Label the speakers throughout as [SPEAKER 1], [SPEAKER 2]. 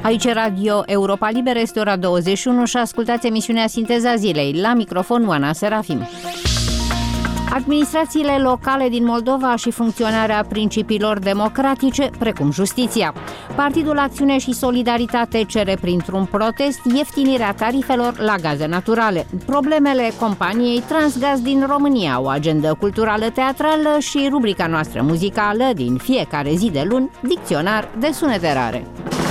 [SPEAKER 1] Aici Radio Europa Liberă, este ora 21 și ascultați emisiunea Sinteza Zilei. La microfon, Oana Serafim. Administrațiile locale din Moldova și funcționarea principiilor democratice, precum justiția. Partidul Acțiune și Solidaritate cere printr-un protest ieftinirea tarifelor la gaze naturale. Problemele companiei Transgaz din România, o agendă culturală teatrală și rubrica noastră muzicală din fiecare zi de luni, dicționar de sunete rare.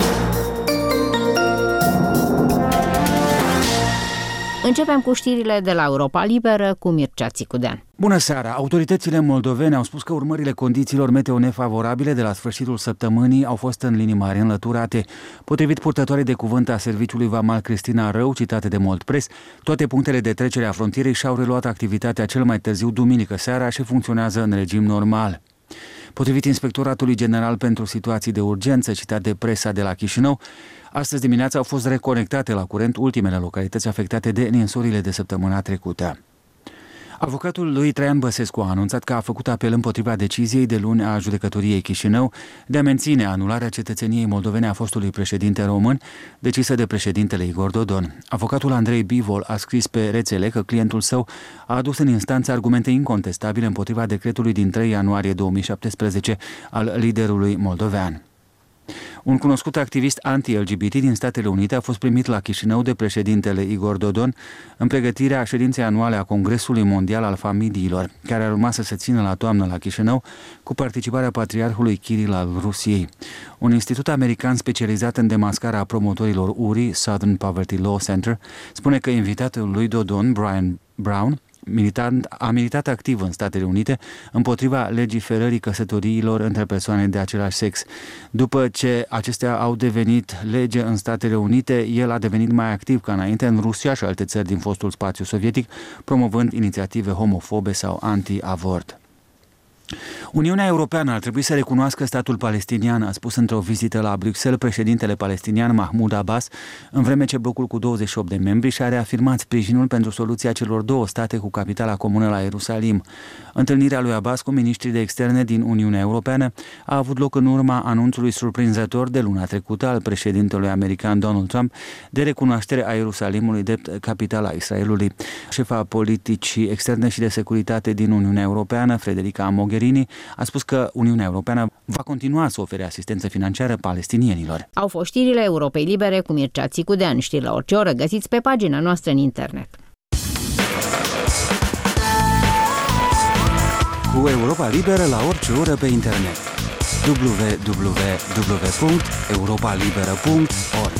[SPEAKER 1] Începem cu știrile de la Europa Liberă cu Mircea Țicudean.
[SPEAKER 2] Bună seara! Autoritățile moldovene au spus că urmările condițiilor meteo nefavorabile de la sfârșitul săptămânii au fost în linii mari înlăturate. Potrivit purtătoarei de cuvânt a serviciului vamal Cristina Rău, citate de Moldpress, toate punctele de trecere a frontierei și-au reluat activitatea cel mai târziu duminică seara și funcționează în regim normal. Potrivit Inspectoratului General pentru Situații de Urgență, citat de presa de la Chișinău, astăzi dimineața au fost reconectate la curent ultimele localități afectate de ninsorile de săptămâna trecută. Avocatul lui Traian Băsescu a anunțat că a făcut apel împotriva deciziei de luni a Judecătoriei Chișinău de a menține anularea cetățeniei moldovene a fostului președinte român, decisă de președintele Igor Dodon. Avocatul Andrei Bivol a scris pe rețele că clientul său a adus în instanță argumente incontestabile împotriva decretului din 3 ianuarie 2017 al liderului moldovean. Un cunoscut activist anti-LGBT din Statele Unite a fost primit la Chișinău de președintele Igor Dodon în pregătirea ședinței anuale a Congresului Mondial al Familiilor, care ar urma să se țină la toamnă la Chișinău, cu participarea patriarhului Kiril al Rusiei. Un institut american specializat în demascarea promotorilor URI, Southern Poverty Law Center, spune că invitatul lui Dodon, Brian Brown, a militat activ în Statele Unite împotriva legiferării căsătoriilor între persoane de același sex. După ce acestea au devenit lege în Statele Unite, el a devenit mai activ ca înainte în Rusia și alte țări din fostul spațiu sovietic, promovând inițiative homofobe sau anti-avort. Uniunea Europeană ar trebui să recunoască statul palestinian, a spus într-o vizită la Bruxelles președintele palestinian Mahmoud Abbas, în vreme ce blocul cu 28 de membri și-a reafirmat sprijinul pentru soluția celor două state cu capitala comună la Ierusalim. Întâlnirea lui Abbas cu miniștrii de externe din Uniunea Europeană a avut loc în urma anunțului surprinzător de luna trecută al președintelui american Donald Trump de recunoaștere a Ierusalimului drept capitala Israelului. Șefa politicii externe și de securitate din Uniunea Europeană, Federica Mogherini, a spus că Uniunea Europeană va continua să ofere asistență financiară palestinienilor.
[SPEAKER 1] Au fost știrile Europei Libere cu Mircea Țicudean. Știri la orice oră găsiți pe pagina noastră în internet.
[SPEAKER 2] Cu Europa Liberă la orice oră pe internet. www.europalibera.org.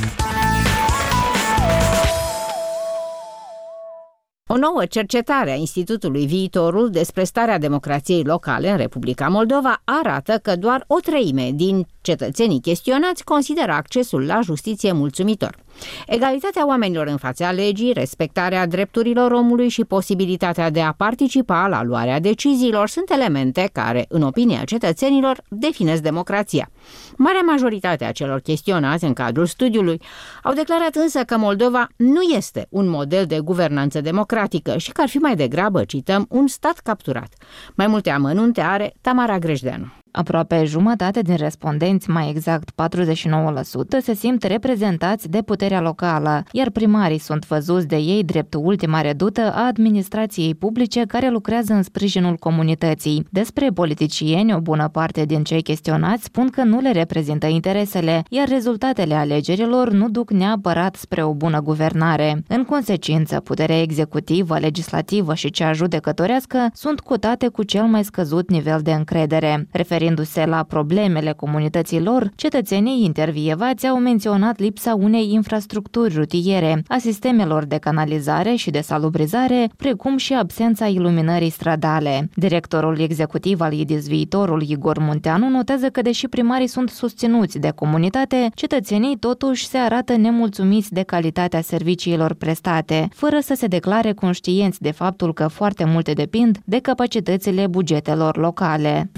[SPEAKER 1] O nouă cercetare a Institutului Viitorul despre starea democrației locale în Republica Moldova arată că doar o treime din cetățenii chestionați consideră accesul la justiție mulțumitor. Egalitatea oamenilor în fața legii, respectarea drepturilor omului și posibilitatea de a participa la luarea deciziilor sunt elemente care, în opinia cetățenilor, definesc democrația. Marea majoritate a celor chestionați în cadrul studiului au declarat însă că Moldova nu este un model de guvernanță democratică și că ar fi mai degrabă, cităm, un stat capturat. Mai multe amănunte are Tamara Grejdeanu.
[SPEAKER 3] Aproape jumătate din respondenți, mai exact 49%, se simt reprezentați de puterea locală, iar primarii sunt văzuți de ei drept ultima redută a administrației publice care lucrează în sprijinul comunității. Despre politicieni, o bună parte din cei chestionați spun că nu le reprezintă interesele, iar rezultatele alegerilor nu duc neapărat spre o bună guvernare. În consecință, puterea executivă, legislativă și cea judecătorească sunt cotate cu cel mai scăzut nivel de încredere. Referindu-se la problemele comunităților, cetățenii intervievați au menționat lipsa unei infrastructuri rutiere, a sistemelor de canalizare și de salubrizare, precum și absența iluminării stradale. Directorul executiv al IDIS Viitorul, Igor Munteanu, notează că deși primarii sunt susținuți de comunitate, cetățenii totuși se arată nemulțumiți de calitatea serviciilor prestate, fără să se declare conștienți de faptul că foarte multe depind de capacitățile bugetelor locale.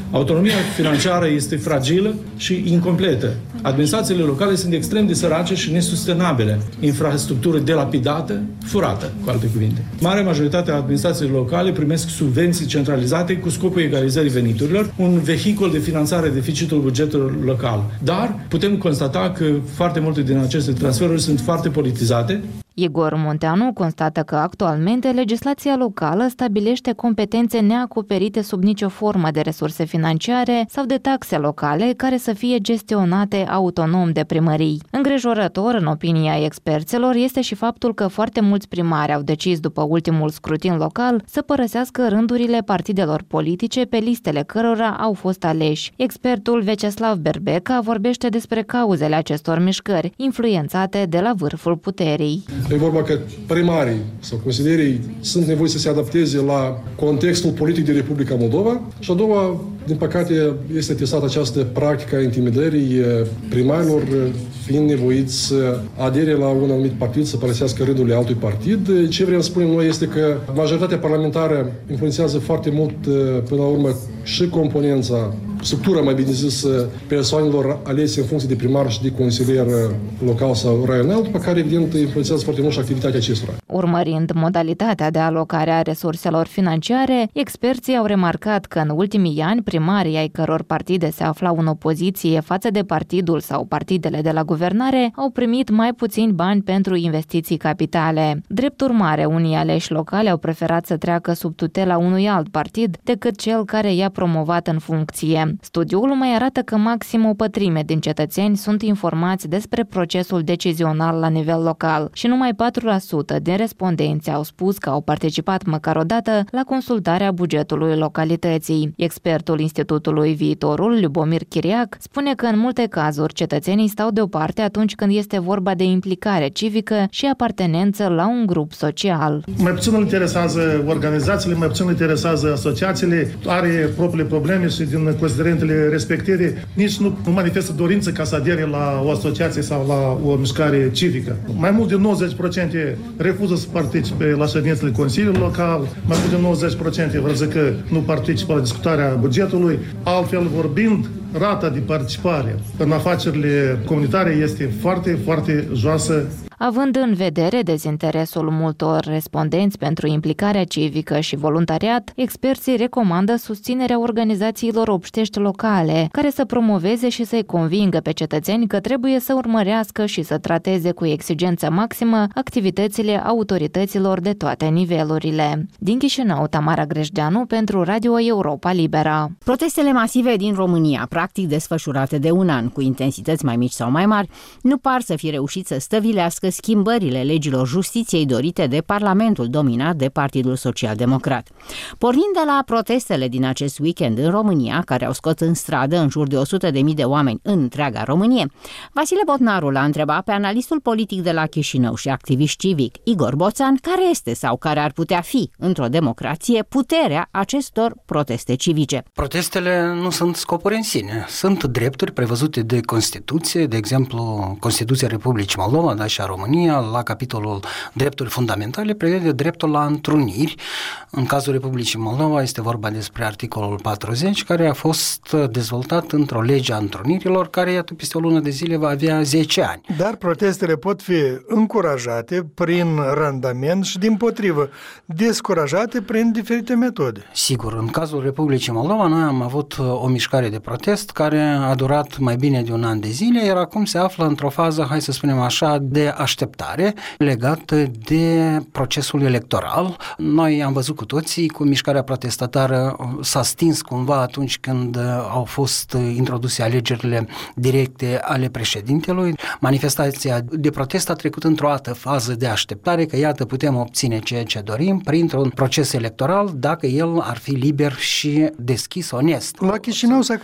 [SPEAKER 4] Autonomia financiară este fragilă și incompletă. Administrațiile locale sunt extrem de sărace și nesustenabile. Infrastructură dilapidată, furată, cu alte cuvinte. Marea majoritate a administrațiilor locale primesc subvenții centralizate cu scopul egalizării veniturilor, un vehicul de finanțare deficitul bugetului local. Dar putem constata că foarte multe din aceste transferuri sunt foarte politizate.
[SPEAKER 3] Igor Munteanu constată că actualmente legislația locală stabilește competențe neacoperite sub nicio formă de resurse financiare sau de taxe locale care să fie gestionate autonom de primării. Îngrijorător, în opinia experților, este și faptul că foarte mulți primari au decis după ultimul scrutin local să părăsească rândurile partidelor politice pe listele cărora au fost aleși. Expertul Veceslav Berbeca vorbește despre cauzele acestor mișcări, influențate de la vârful puterii.
[SPEAKER 5] E vorba că primarii sau consilierii sunt nevoiți să se adapteze la contextul politic din Republica Moldova și a doua, din păcate, este testată această practică a intimidării primarilor, fiind nevoiți să adere la un anumit partid, să părăsească rândurile altui partid. Ce vrem să spunem noi este că majoritatea parlamentară influențează foarte mult, până la urmă, și componența, structura, mai bine zis, persoanelor alese în funcție de primar și de consilier local sau raional, după care, evident, influențează foarte mult și activitatea acestora.
[SPEAKER 3] Urmărind modalitatea de alocare a resurselor financiare, experții au remarcat că în ultimii ani primarii ai căror partide se aflau în opoziție față de partidul sau partidele de la guvernare au primit mai puțini bani pentru investiții capitale. Drept urmare, unii aleși locali au preferat să treacă sub tutela unui alt partid decât cel care i-a promovat în funcție. Studiul mai arată că maxim o pătrime din cetățeni sunt informați despre procesul decizional la nivel local și numai 4% din respondenți au spus că au participat măcar o dată la consultarea bugetului localității. Expertul Institutului Viitorul, Lubomir Chiriac, spune că în multe cazuri cetățenii stau deoparte atunci când este vorba de implicare civică și apartenență la un grup social.
[SPEAKER 6] Mai puțin îl interesează organizațiile, mai puțin îl interesează asociațiile, are propriile probleme și din considerentele respective nici nu manifestă dorință ca să adere la o asociație sau la o mișcare civică. Mai mult de 90% refuză să participe la ședințele Consiliului Local, mai mult de 90% vor zic că nu participă la discutarea bugetului. Altfel vorbind, rata de participare în afacerile comunitare este foarte, foarte joasă.
[SPEAKER 3] Având în vedere dezinteresul multor respondenți pentru implicarea civică și voluntariat, experții recomandă susținerea organizațiilor obștești locale, care să promoveze și să-i convingă pe cetățeni că trebuie să urmărească și să trateze cu exigență maximă activitățile autorităților de toate nivelurile. Din Chișinău, Tamara Grejdeanu pentru Radio Europa Libera.
[SPEAKER 1] Protestele masive din România, practic desfășurate de un an, cu intensități mai mici sau mai mari, nu par să fi reușit să stăvilească schimbările legilor justiției dorite de Parlamentul dominat de Partidul Social-Democrat. Pornind de la protestele din acest weekend în România, care au scos în stradă în jur de 100.000 de oameni în întreaga Românie, Vasile Botnaru l-a întrebat pe analistul politic de la Chișinău și activist civic Igor Boțan care este sau care ar putea fi, într-o democrație, puterea acestor proteste civice.
[SPEAKER 7] Protestele nu sunt scopuri în sine, sunt drepturi prevăzute de Constituție, de exemplu Constituția Republicii Moldova, dar și a România, la capitolul drepturi fundamentale, prevede dreptul la întruniri. În cazul Republicii Moldova este vorba despre articolul 40, care a fost dezvoltat într-o lege a întrunirilor, care, iată, peste o lună de zile va avea 10 ani.
[SPEAKER 8] Dar protestele pot fi încurajate prin randament și, dimpotrivă, descurajate prin diferite metode.
[SPEAKER 7] Sigur, în cazul Republicii Moldova, noi am avut o mișcare de protest care a durat mai bine de un an de zile, iar acum se află într-o fază, hai să spunem așa, de așteptare legată de procesul electoral. Noi am văzut cu toții cum mișcarea protestatară s-a stins cumva atunci când au fost introduse alegerile directe ale președintelui. Manifestația de protest a trecut într-o altă fază de așteptare, că iată putem obține ceea ce dorim printr-un proces electoral dacă el ar fi liber și deschis, onest.
[SPEAKER 8] La Chișinău s-a creat impresia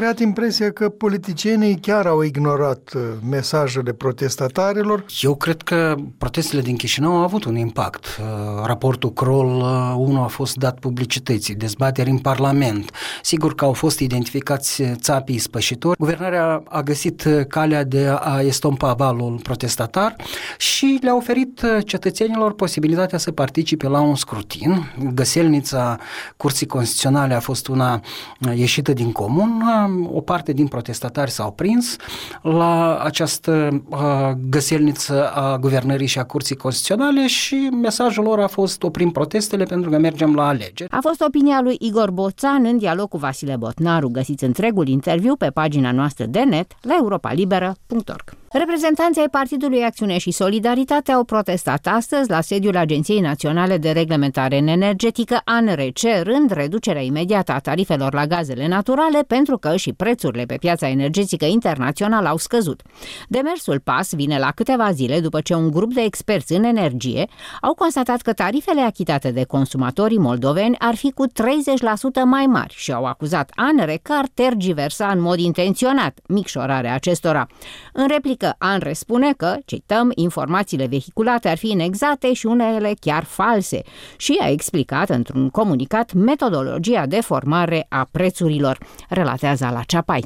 [SPEAKER 8] impresia că politicienii chiar au ignorat mesajele protestatarilor.
[SPEAKER 7] Eu cred că protestele din Chișinău au avut un impact. Raportul Kroll 1 a fost dat publicității, dezbateri în Parlament. Sigur că au fost identificați țapii spășitori. Guvernarea a găsit calea de a estompa valul protestatar și le-a oferit cetățenilor posibilitatea să participe la un scrutin. Găselnița Curții Constituționale a fost una ieșită din comun. O parte din protestatari s-au prins la această găselniță a guvernării și a Curții Constituționale și mesajul lor a fost: oprim protestele pentru că mergem la alegeri.
[SPEAKER 1] A fost opinia lui Igor Boțan în dialog cu Vasile Botnaru. Găsiți întregul interviu pe pagina noastră de net la europalibera.org. Reprezentanții ai Partidului Acțiune și Solidaritate au protestat astăzi la sediul Agenției Naționale de Reglementare Energetică ANRE, cerând reducerea imediată a tarifelor la gazele naturale pentru că și prețurile pe piața energetică internațională au scăzut. Demersul PAS vine la câteva zile după ce un grup de experți în energie au constatat că tarifele achitate de consumatorii moldoveni ar fi cu 30% mai mari și au acuzat ANRE că ar tergiversa în mod intenționat micșorarea acestora. În replică, ANRE spune că, cităm, informațiile vehiculate ar fi inexacte și unele chiar false și a explicat într-un comunicat metodologia de formare a prețurilor, relatează la Ceapai.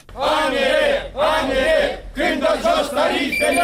[SPEAKER 9] ANRE, când dă jos tarifele,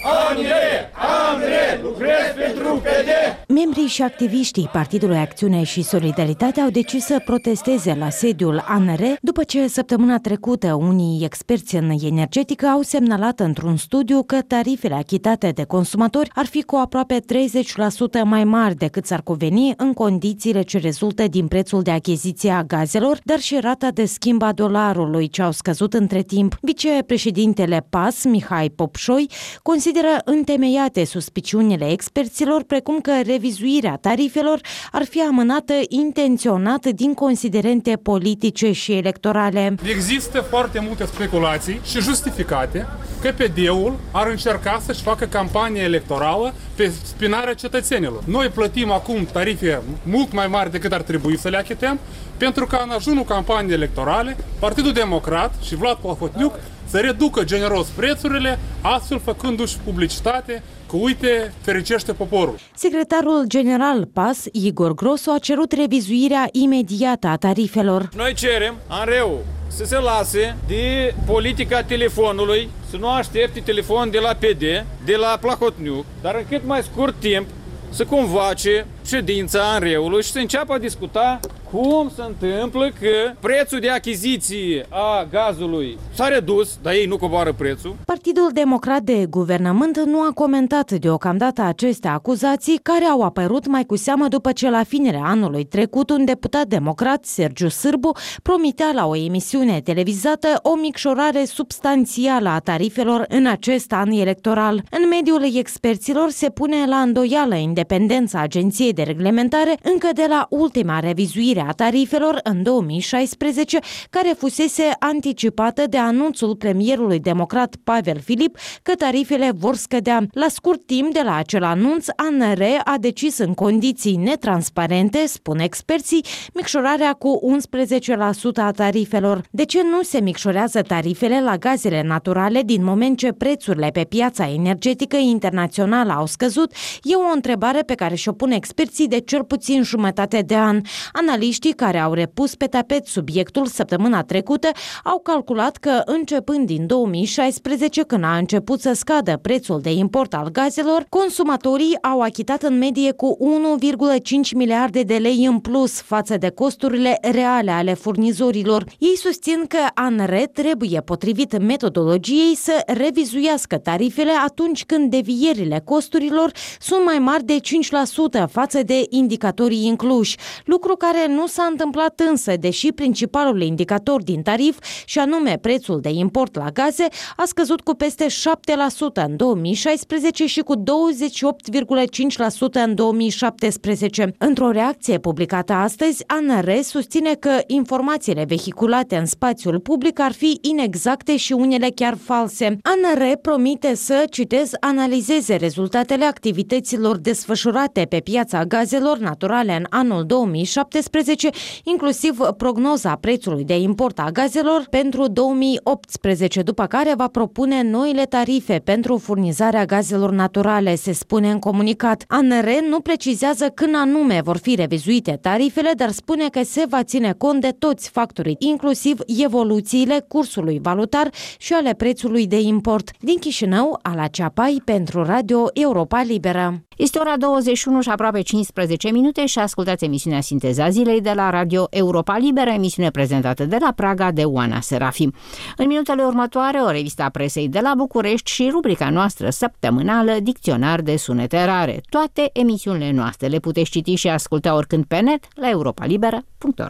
[SPEAKER 9] ANRE, lucrez pentru PD.
[SPEAKER 10] Membrii și activiștii Partidului Acțiune și Solidaritate au decis să protesteze la sediul ANRE după ce săptămâna trecută unii experți în energetică au semnalat într-un studiu că tarifele achitate de consumatori ar fi cu aproape 30% mai mari decât s-ar cuveni în condițiile ce rezultă din prețul de achiziție a gazelor, dar și rata de schimb a dolarului ce au scăzut între timp. Vicepreședintele PAS, Mihai Popșoi, consideră întemeiate suspiciunile experților, precum că revizuirea tarifelor ar fi amânată intenționat din considerente politice și electorale.
[SPEAKER 11] Există foarte multe speculații și justificate că PD-ul ar încerca să-și facă campanie electorală pe spinarea cetățenilor. Noi plătim acum tarife mult mai mari decât ar trebui să le achităm, pentru că în ajunul campaniei electorale, Partidul Democrat și Vlad Plahotniuc să reducă generos prețurile, astfel făcându-și publicitate că, uite, fericește poporul.
[SPEAKER 10] Secretarul general PAS, Igor Grosu, a cerut revizuirea imediată a tarifelor.
[SPEAKER 9] Noi cerem ANRE-ul să se lase de politica telefonului, să nu aștepte telefon de la PD, de la Plahotniuc, dar în cât mai scurt timp să convoace ședința ANRE-ului și să înceapă a discuta cum se întâmplă că prețul de achiziție a gazului s-a redus, dar ei nu coboară prețul.
[SPEAKER 10] Partidul Democrat de Guvernământ nu a comentat deocamdată aceste acuzații, care au apărut mai cu seamă după ce la finele anului trecut un deputat democrat, Sergiu Sârbu, promitea la o emisiune televizată o micșorare substanțială a tarifelor în acest an electoral. În mediul experților se pune la îndoială independența Agenției de Reglementare încă de la ultima revizuire a tarifelor în 2016, care fusese anticipată de anunțul premierului democrat Pavel Filip că tarifele vor scădea. La scurt timp de la acel anunț, ANRE a decis în condiții netransparente, spun experții, micșorarea cu 11% a tarifelor. De ce nu se micșorează tarifele la gazele naturale din moment ce prețurile pe piața energetică internațională au scăzut? E o întrebare pe care și-o pun experții de cel puțin jumătate de an. Analiștii care au repus pe tapet subiectul săptămâna trecută au calculat că începând din 2016, când a început să scadă prețul de import al gazelor, consumatorii au achitat în medie cu 1,5 miliarde de lei în plus față de costurile reale ale furnizorilor. Ei susțin că ANRE trebuie, potrivit metodologiei, să revizuiască tarifele atunci când devierile costurilor sunt mai mari de 5% față de indicatorii incluși, lucru care nu s-a întâmplat însă, deși principalul indicator din tarif, și anume prețul de import la gaze, a scăzut cu peste 7% în 2016 și cu 28,5% în 2017. Într-o reacție publicată astăzi, ANRE susține că informațiile vehiculate în spațiul public ar fi inexacte și unele chiar false. ANRE promite să, citez, analizeze rezultatele activităților desfășurate pe piața gazelor naturale în anul 2017 2017, inclusiv prognoza prețului de import a gazelor pentru 2018, după care va propune noile tarife pentru furnizarea gazelor naturale, se spune în comunicat. ANR nu precizează când anume vor fi revizuite tarifele, dar spune că se va ține cont de toți factorii, inclusiv evoluțiile cursului valutar și ale prețului de import. Din Chișinău, Ala Ceapai pentru Radio Europa Liberă.
[SPEAKER 1] Este ora 21 și aproape 15 minute și ascultați emisiunea Sinteza Zilei de la Radio Europa Liberă, emisiune prezentată de la Praga de Oana Serafim. În minutele următoare, o revistă a presei de la București și rubrica noastră săptămânală Dicționar de sunete rare. Toate emisiunile noastre le puteți citi și asculta oricând pe net la europalibera.org.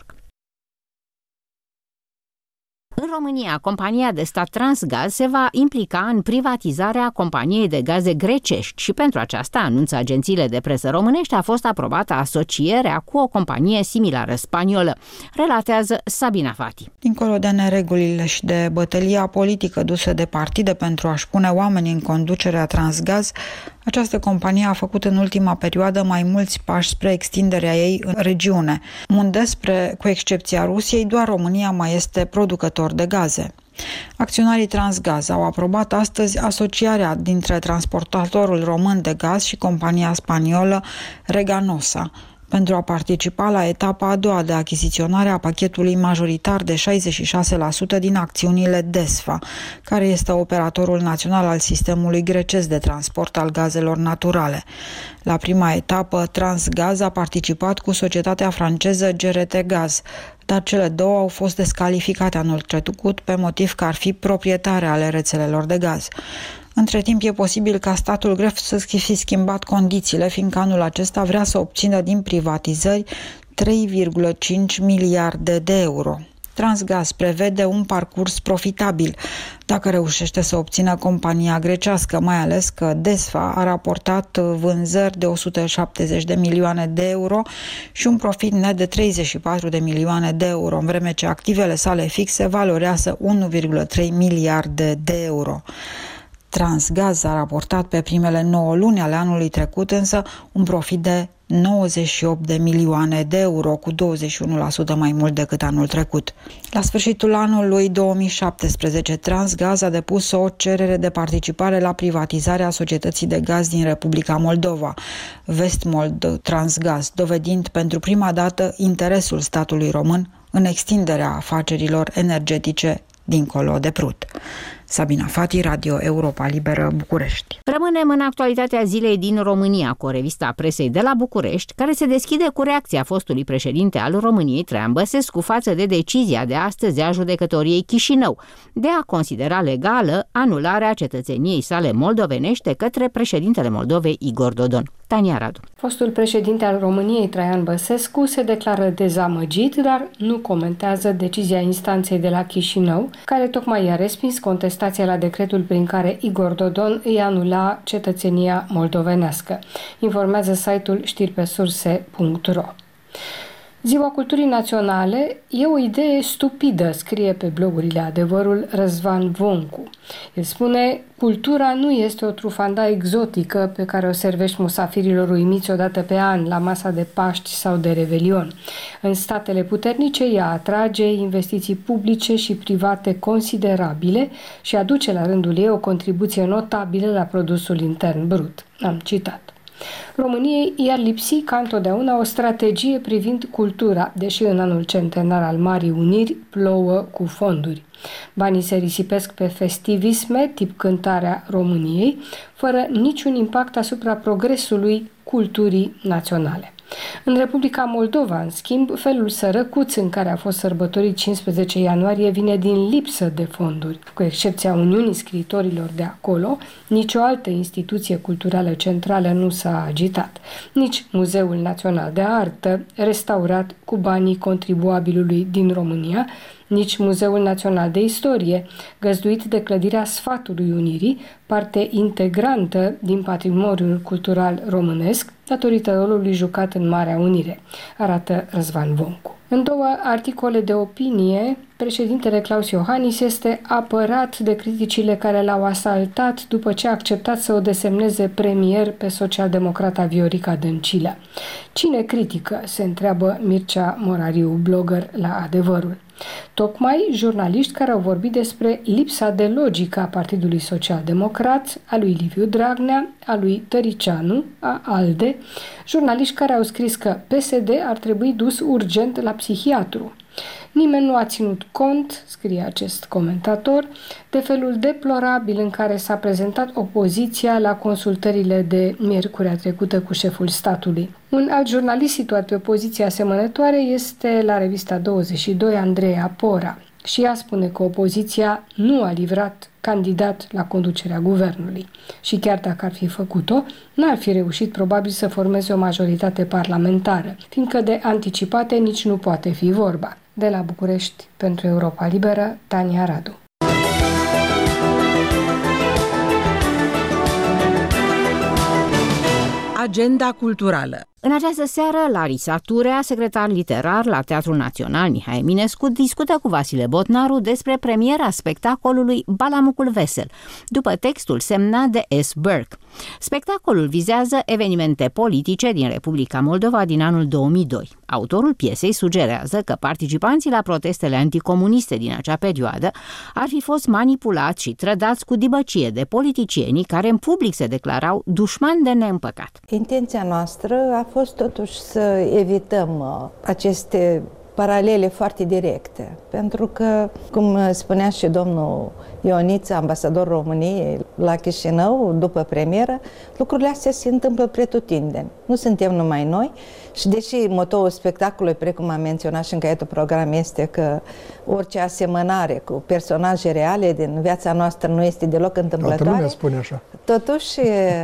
[SPEAKER 1] În România, compania de stat Transgaz se va implica în privatizarea companiei de gaze grecești și pentru aceasta, anunță agențiile de presă românești, a fost aprobată asocierea cu o companie similară spaniolă, relatează Sabina Fati.
[SPEAKER 12] Dincolo de neregulile și de bătălia politică dusă de partide pentru a-și pune oamenii în conducerea Transgaz, această companie a făcut în ultima perioadă mai mulți pași spre extinderea ei în regiune, unde, cu excepția Rusiei, doar România mai este producător de gaze. Acționarii Transgaz au aprobat astăzi asociarea dintre transportatorul român de gaz și compania spaniolă Reganosa, pentru a participa la etapa a doua de achiziționare a pachetului majoritar de 66% din acțiunile DESFA, care este operatorul național al sistemului grecesc de transport al gazelor naturale. La prima etapă, Transgaz a participat cu societatea franceză GRT Gaz, dar cele două au fost descalificate anul trecut pe motiv că ar fi proprietare ale rețelelor de gaz. Între timp, e posibil ca statul grec să fi schimbat condițiile, fiindcă anul acesta vrea să obțină din privatizări 3,5 miliarde de euro. Transgaz prevede un parcurs profitabil dacă reușește să obțină compania grecească, mai ales că DESFA a raportat vânzări de 170 de milioane de euro și un profit net de 34 de milioane de euro, în vreme ce activele sale fixe valorează 1,3 miliarde de euro. Transgaz a raportat pe primele 9 luni ale anului trecut însă un profit de 98 de milioane de euro, cu 21% mai mult decât anul trecut. La sfârșitul anului 2017, Transgaz a depus o cerere de participare la privatizarea societății de gaz din Republica Moldova, Vestmold Transgaz, dovedind pentru prima dată interesul statului român în extinderea afacerilor energetice dincolo de Prut. Sabina Fati, Radio Europa Liberă, București.
[SPEAKER 1] Rămânem în actualitatea zilei din România cu o revistă a presei de la București, care se deschide cu reacția fostului președinte al României, Traian Băsescu, față de decizia de astăzi a judecătoriei Chișinău de a considera legală anularea cetățeniei sale moldovenești către președintele Moldovei, Igor Dodon. Tania Radu.
[SPEAKER 13] Fostul președinte al României, Traian Băsescu, se declară dezamăgit, dar nu comentează decizia instanței de la Chișinău, care tocmai i-a respins contestația la decretul prin care Igor Dodon îi anula cetățenia moldovenească, informează site-ul știripesurse.ro. Ziua Culturii Naționale e o idee stupidă, scrie pe blogurile Adevărul Răzvan Voncu. El spune, cultura nu este o trufanda exotică pe care o servești musafirilor uimiți odată pe an la masa de Paști sau de Revelion. În statele puternice ea atrage investiții publice și private considerabile și aduce la rândul ei o contribuție notabilă la produsul intern brut. Am citat. României i-ar lipsi ca întotdeauna o strategie privind cultura, deși în anul centenar al Marii Uniri plouă cu fonduri. Banii se risipesc pe festivisme, tip cântarea României, fără niciun impact asupra progresului culturii naționale. În Republica Moldova, în schimb, felul sărăcuț în care a fost sărbătorit 15 ianuarie vine din lipsă de fonduri. Cu excepția Uniunii Scriitorilor de acolo, nicio altă instituție culturală centrală nu s-a agitat. Nici Muzeul Național de Artă, restaurat cu banii contribuabilului din România, nici Muzeul Național de Istorie, găzduit de clădirea Sfatului Unirii, parte integrantă din patrimoniul cultural românesc, datorită rolului jucat în Marea Unire, arată Răzvan Voncu. În 2 articole de opinie, președintele Klaus Iohannis este apărat de criticile care l-au asaltat după ce a acceptat să o desemneze premier pe socialdemocrata Viorica Dăncilă. Cine critică? Se întreabă Mircea Morariu, blogger la Adevărul. Tocmai jurnaliști care au vorbit despre lipsa de logică a Partidului Social-Democrat, a lui Liviu Dragnea, a lui Tăricianu, a ALDE, jurnaliști care au scris că PSD ar trebui dus urgent la psihiatru. Nimeni nu a ținut cont, scrie acest comentator, de felul deplorabil în care s-a prezentat opoziția la consultările de miercurea trecută cu șeful statului. Un alt jurnalist situat pe o poziție asemănătoare este la revista 22 Andreea Pora și ea spune că opoziția nu a livrat candidat la conducerea guvernului și chiar dacă ar fi făcut-o, n-ar fi reușit probabil să formeze o majoritate parlamentară, fiindcă de anticipate nici nu poate fi vorba. De la București, pentru Europa Liberă, Tania Radu.
[SPEAKER 14] Agenda culturală.
[SPEAKER 1] În această seară, Larisa Turea, secretar literar la Teatrul Național Mihai Eminescu, discută cu Vasile Botnaru despre premiera spectacolului Balamucul Vesel, după textul semnat de S. Burke. Spectacolul vizează evenimente politice din Republica Moldova din anul 2002. Autorul piesei sugerează că participanții la protestele anticomuniste din acea perioadă ar fi fost manipulați și trădați cu dibăcie de politicienii care în public se declarau dușmani de neîmpăcat.
[SPEAKER 15] Intenția noastră a fost totuși să evităm aceste paralele foarte directe, pentru că, cum spunea și domnul Ioniță, ambasador României la Chișinău, după premieră, lucrurile astea se întâmplă pretutindeni. Nu suntem numai noi și deși motoul spectacolului, precum am menționat și în caietul program, este că orice asemănare cu personaje reale din viața noastră nu este deloc întâmplătoare.
[SPEAKER 8] Toată lumea spune așa.
[SPEAKER 15] Totuși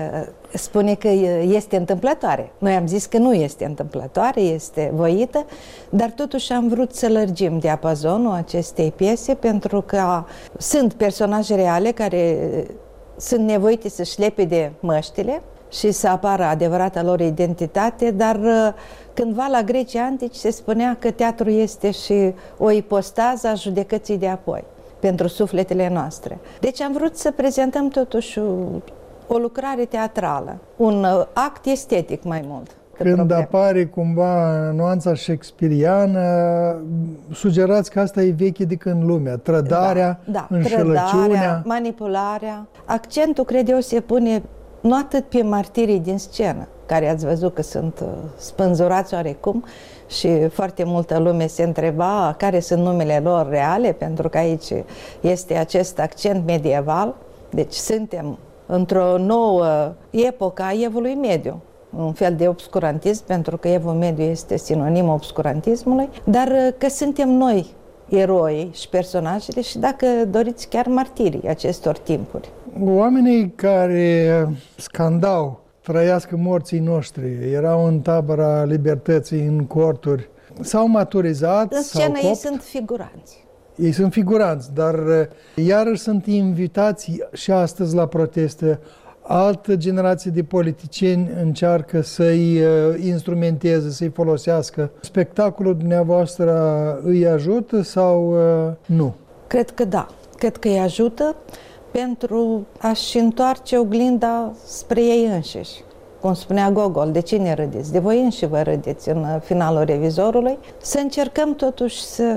[SPEAKER 15] spune că este întâmplătoare. Noi am zis că nu este întâmplătoare, este voită, dar totuși am vrut să lărgim diapazonul acestei piese pentru că sunt personaje reale care sunt nevoite să-și lepe de măștile și să apară adevărata lor identitate, dar cândva la grecii antici se spunea că teatrul este și o ipostază a judecății de apoi pentru sufletele noastre. Deci am vrut să prezentăm totuși o lucrare teatrală, un act estetic mai mult.
[SPEAKER 8] Când apare cumva nuanța shakespeariană, sugerați că asta e veche de când lumea, trădarea, înșelăciunea.
[SPEAKER 15] Trădarea, manipularea. Accentul, cred eu, se pune nu atât pe martirii din scenă, care ați văzut că sunt spânzurați oarecum și foarte multă lume se întreba care sunt numele lor reale, pentru că aici este acest accent medieval. Deci suntem într-o nouă epocă a evului mediu, un fel de obscurantism, pentru că evul mediu este sinonim obscurantismului, dar că suntem noi eroi și personajele și, dacă doriți, chiar martirii acestor timpuri.
[SPEAKER 8] Oamenii care scandau trăiască morții noștri, erau în tabăra libertății, în corturi, s-au maturizat,
[SPEAKER 15] în scenă ei sunt figuranți.
[SPEAKER 8] Ei sunt figuranți, dar iarăși sunt invitați și astăzi la proteste. Altă generație de politicieni încearcă să-i instrumenteze, să-i folosească. Spectacolul dumneavoastră îi ajută sau nu?
[SPEAKER 15] Cred că da. Cred că îi ajută pentru a-și întoarce oglinda spre ei înșiși. Cum spunea Gogol, de cine râdeți? De voi înși vă râdeți în finalul Revizorului. Să încercăm totuși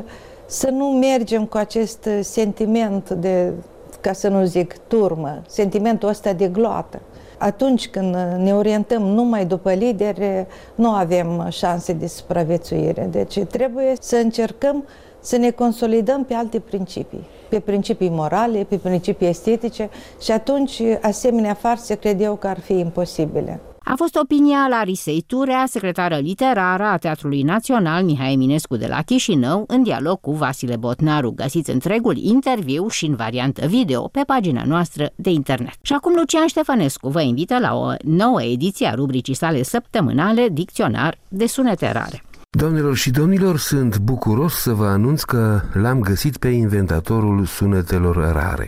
[SPEAKER 15] să nu mergem cu acest sentiment de, ca să nu zic turmă, sentimentul ăsta de gloată. Atunci când ne orientăm numai după lideri, nu avem șanse de supraviețuire. Deci trebuie să încercăm să ne consolidăm pe alte principii, pe principii morale, pe principii estetice și atunci asemenea farse cred eu că ar fi imposibile.
[SPEAKER 1] A fost opinia Larisei Turea, secretară literară a Teatrului Național Mihai Eminescu de la Chișinău, în dialog cu Vasile Botnaru. Găsiți întregul interviu și în variantă video pe pagina noastră de internet. Și acum Lucian Ștefănescu vă invită la o nouă ediție a rubricii sale săptămânale Dicționar de sunete rare.
[SPEAKER 16] Doamnelor și domnilor, sunt bucuros să vă anunț că l-am găsit pe inventatorul sunetelor rare.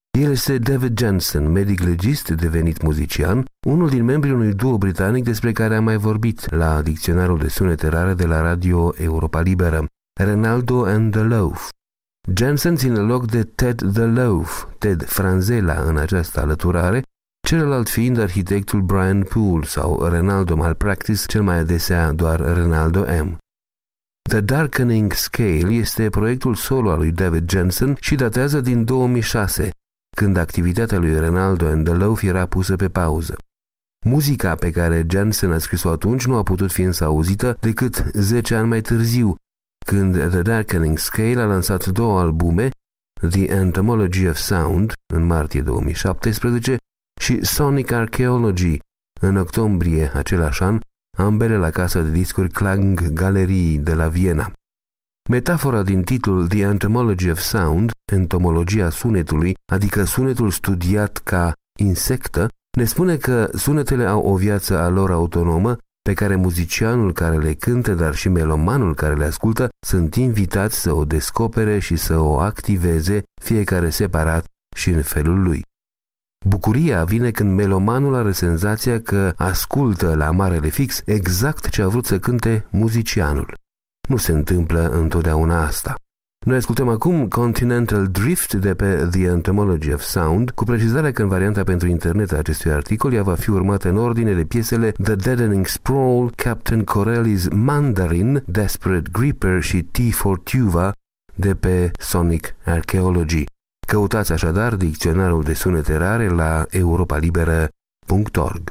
[SPEAKER 16] El este David Jensen, medic legist devenit muzician, unul din membrii unui duo britanic despre care am mai vorbit la dicționarul de sunete rare de la Radio Europa Liberă, Renaldo and the Loaf. Jensen ține loc de Ted the Loaf, Ted Franzela în această alăturare, celălalt fiind arhitectul Brian Poole sau Renaldo Malpractice, cel mai adesea doar Renaldo M. The Darkening Scale este proiectul solo al lui David Jensen și datează din 2006, când activitatea lui Renaldo and the Loaf era pusă pe pauză. Muzica pe care Jensen a scris-o atunci nu a putut fi însă auzită decât 10 ani mai târziu, când The Darkening Scale a lansat 2 albume, The Entomology of Sound, în martie 2017, și Sonic Archaeology, în octombrie același an, ambele la casa de discuri Klang Galerii de la Viena. Metafora din titlul The Entomology of Sound, entomologia sunetului, adică sunetul studiat ca insectă, ne spune că sunetele au o viață a lor autonomă, pe care muzicianul care le cântă, dar și melomanul care le ascultă, sunt invitați să o descopere și să o activeze, fiecare separat și în felul lui. Bucuria vine când melomanul are senzația că ascultă la marele fix exact ce a vrut să cânte muzicianul. Nu se întâmplă întotdeauna asta. Noi ascultăm acum Continental Drift de pe The Entomology of Sound, cu precizarea că în varianta pentru internet a acestui articol ea va fi urmată în ordine de piesele The Deadening Sprawl, Captain Corelli's Mandarin, Desperate Gripper și T for Tuva de pe Sonic Archaeology. Căutați așadar dicționarul de sunete rare la europalibera.org.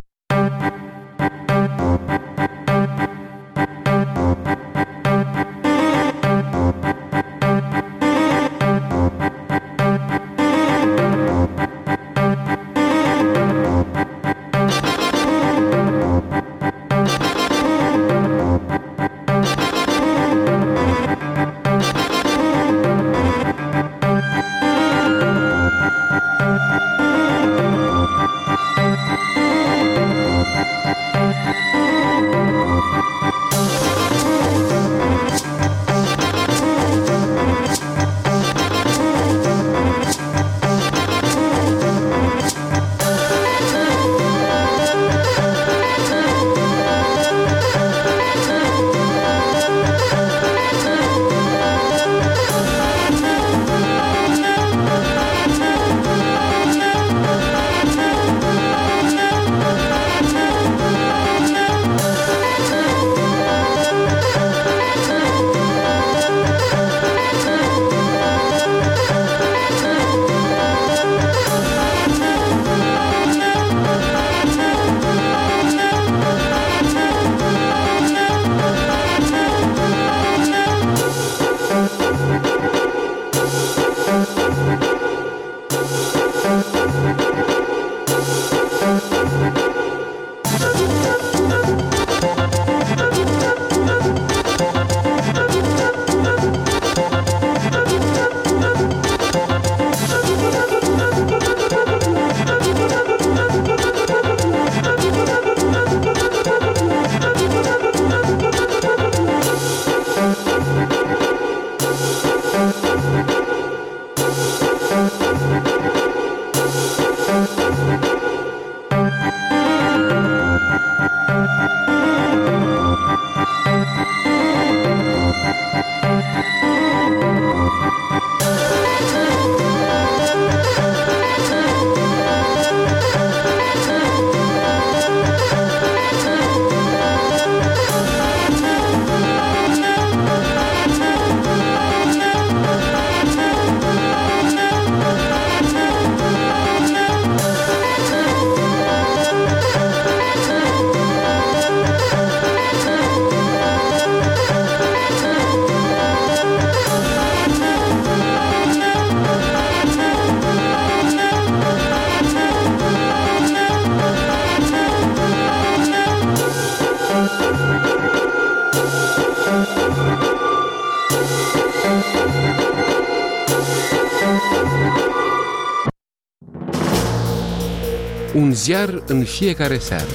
[SPEAKER 17] Un ziar în fiecare seară.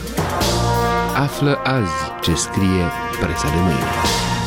[SPEAKER 17] Află azi ce scrie presa de mâine.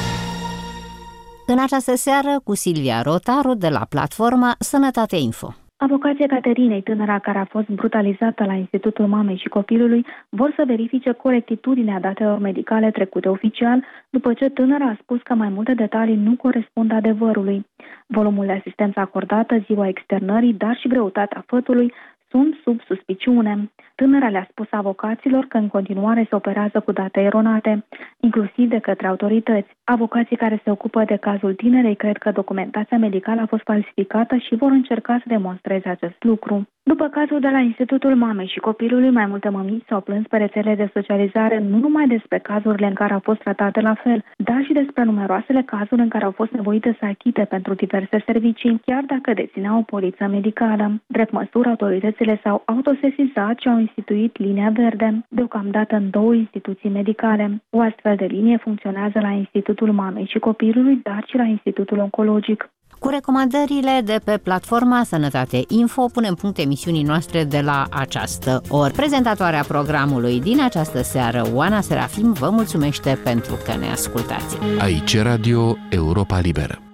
[SPEAKER 1] În această seară cu Silvia Rotaru de la platforma Sănătate Info.
[SPEAKER 18] Avocații Caterinei, tânăra care a fost brutalizată la Institutul Mamei și Copilului, vor să verifice corectitudinea datelor medicale trecute oficial, după ce tânăra a spus că mai multe detalii nu corespund adevărului. Volumul de asistență acordată, ziua externării, dar și greutatea fătului sunt sub suspiciune. Tânăra le-a spus avocaților că în continuare se operează cu date eronate, inclusiv de către autorități. Avocații care se ocupă de cazul tinerei cred că documentația medicală a fost falsificată și vor încerca să demonstreze acest lucru. După cazul de la Institutul Mamei și Copilului, mai multe mămici s-au plâns pe rețelele de socializare nu numai despre cazurile în care au fost tratate la fel, dar și despre numeroasele cazuri în care au fost nevoite să achite pentru diverse servicii, chiar dacă dețineau o poliță medicală. Drept măsură, autoritățile s-au autosesizat și au instituit linia verde, deocamdată în 2 instituții medicale. O astfel de linie funcționează la Institutul Mamei și Copilului, dar și la Institutul Oncologic.
[SPEAKER 1] Cu recomandările de pe platforma Sănătate Info punem punct emisiunii noastre de la această oră. Prezentatoarea programului din această seară, Oana Serafim, vă mulțumește pentru că ne ascultați.
[SPEAKER 17] Aici Radio Europa Liberă.